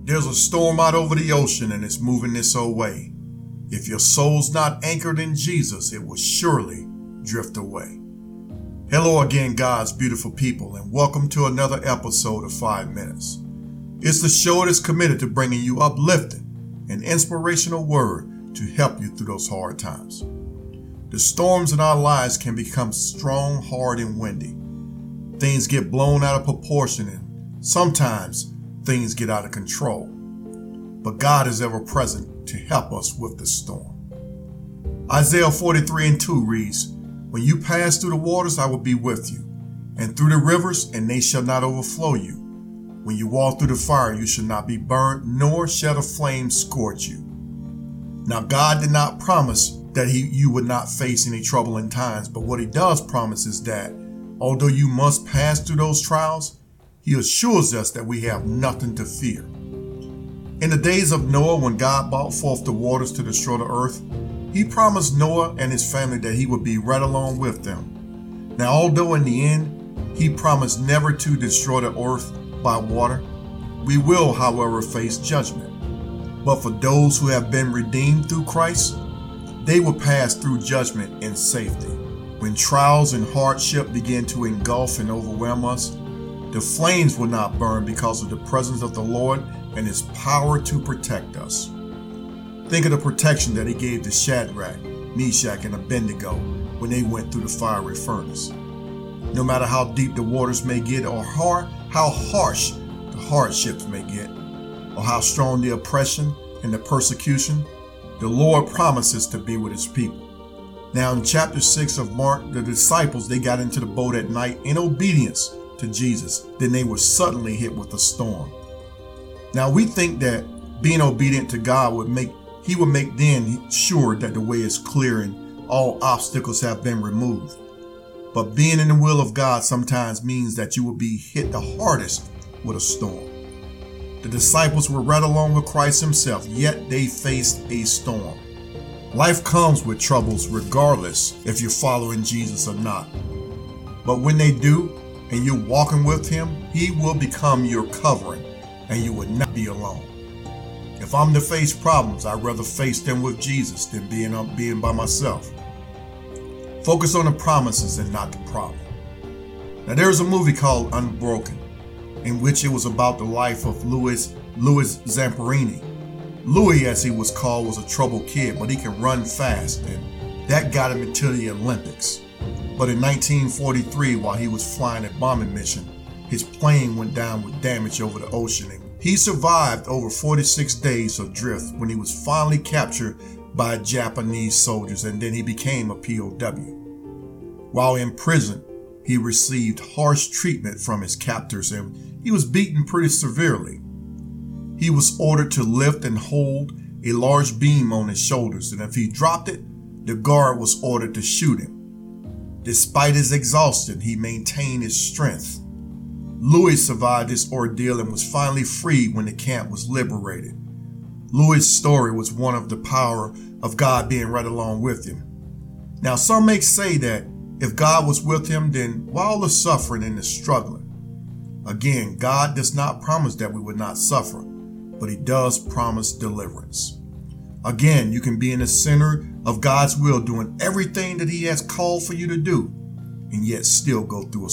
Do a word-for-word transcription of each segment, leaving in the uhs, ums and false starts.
There's a storm out over the ocean and it's moving this old way. If your soul's not anchored in Jesus, it will surely drift away. Hello again, God's beautiful people, and welcome to another episode of Five Minutes. It's the show that's committed to bringing you uplifting and inspirational word to help you through those hard times. The storms in our lives can become strong, hard, and windy. Things get blown out of proportion and sometimes things get out of control. But God is ever present to help us with the storm. Isaiah forty-three and two reads, "When you pass through the waters, I will be with you, and through the rivers, and they shall not overflow you. When you walk through the fire, you shall not be burnt, nor shall the flame scorch you." Now, God did not promise that he, you would not face any troubling times, but what he does promise is that although you must pass through those trials, he assures us that we have nothing to fear. In the days of Noah, when God brought forth the waters to destroy the earth, he promised Noah and his family that he would be right along with them. Now, although in the end, he promised never to destroy the earth by water, we will, however, face judgment. But for those who have been redeemed through Christ, they will pass through judgment in safety. When trials and hardship begin to engulf and overwhelm us, the flames will not burn because of the presence of the Lord and his power to protect us. Think of the protection that he gave to Shadrach, Meshach, and Abednego when they went through the fiery furnace. No matter how deep the waters may get or how, how harsh the hardships may get, or how strong the oppression and the persecution, the Lord promises to be with his people. Now in chapter six of Mark, the disciples, they got into the boat at night in obedience to Jesus. Then they were suddenly hit with a storm. Now we think that being obedient to God would make, he would make then sure that the way is clear and all obstacles have been removed. But being in the will of God sometimes means that you will be hit the hardest with a storm. The disciples were right along with Christ himself, yet they faced a storm. Life comes with troubles regardless if you're following Jesus or not. But when they do, and you're walking with him, he will become your covering, and you will not be alone. If I'm to face problems, I'd rather face them with Jesus than being, um, being by myself. Focus on the promises and not the problem. Now, there's a movie called Unbroken, in which it was about the life of Louis, Louis Zamperini. Louis, as he was called, was a troubled kid, but he can run fast, and that got him into the Olympics. But in nineteen forty-three, while he was flying a bombing mission, his plane went down with damage over the ocean. And he survived over forty-six days of drift when he was finally captured by Japanese soldiers, and then he became a P O W. While in prison, he received harsh treatment from his captors, and he was beaten pretty severely. He was ordered to lift and hold a large beam on his shoulders, and if he dropped it, the guard was ordered to shoot him. Despite his exhaustion, he maintained his strength. Louis survived this ordeal and was finally freed when the camp was liberated. Louis' story was one of the power of God being right along with him. Now, some may say that if God was with him, then why all the suffering and the struggling? Again, God does not promise that we would not suffer, but he does promise deliverance. Again, you can be in the center of God's will, doing everything that he has called for you to do, and yet still go through a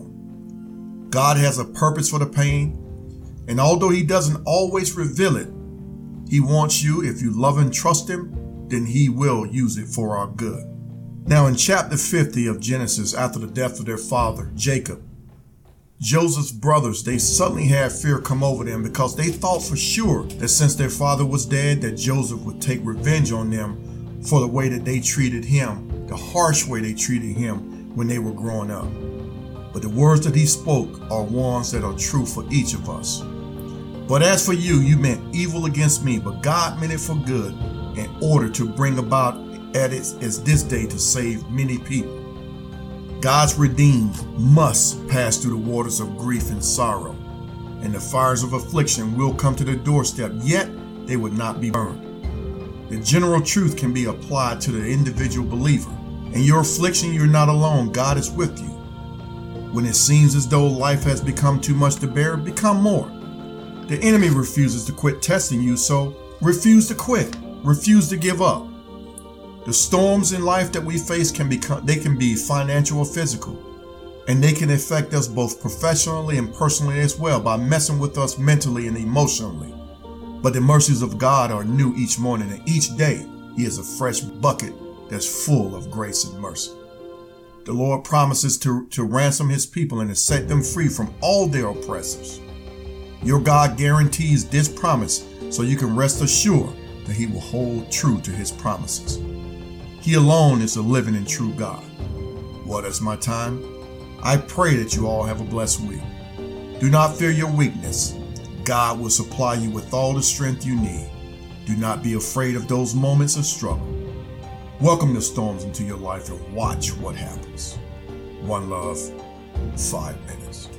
storm. God has a purpose for the pain, and although he doesn't always reveal it, he wants you, if you love and trust him, then he will use it for our good. Now in chapter fifty of Genesis, after the death of their father, Jacob, Joseph's brothers, they suddenly had fear come over them because they thought for sure that since their father was dead, that Joseph would take revenge on them for the way that they treated him, the harsh way they treated him when they were growing up. But the words that he spoke are ones that are true for each of us. "But as for you, you meant evil against me, but God meant it for good in order to bring about at it as this day to save many people." God's redeemed must pass through the waters of grief and sorrow, and the fires of affliction will come to the doorstep, yet they would not be burned. The general truth can be applied to the individual believer. In your affliction, you're not alone. God is with you. When it seems as though life has become too much to bear, become more. The enemy refuses to quit testing you, so refuse to quit. Refuse to give up. The storms in life that we face can become, they can be financial or physical, and they can affect us both professionally and personally as well by messing with us mentally and emotionally. But the mercies of God are new each morning, and each day He is a fresh bucket that's full of grace and mercy. The Lord promises to, to ransom His people and to set them free from all their oppressors. Your God guarantees this promise, so you can rest assured that He will hold true to His promises. He alone is the living and true God. Well, that's my time. I pray that you all have a blessed week. Do not fear your weakness. God will supply you with all the strength you need. Do not be afraid of those moments of struggle. Welcome the storms into your life and watch what happens. One love, five minutes.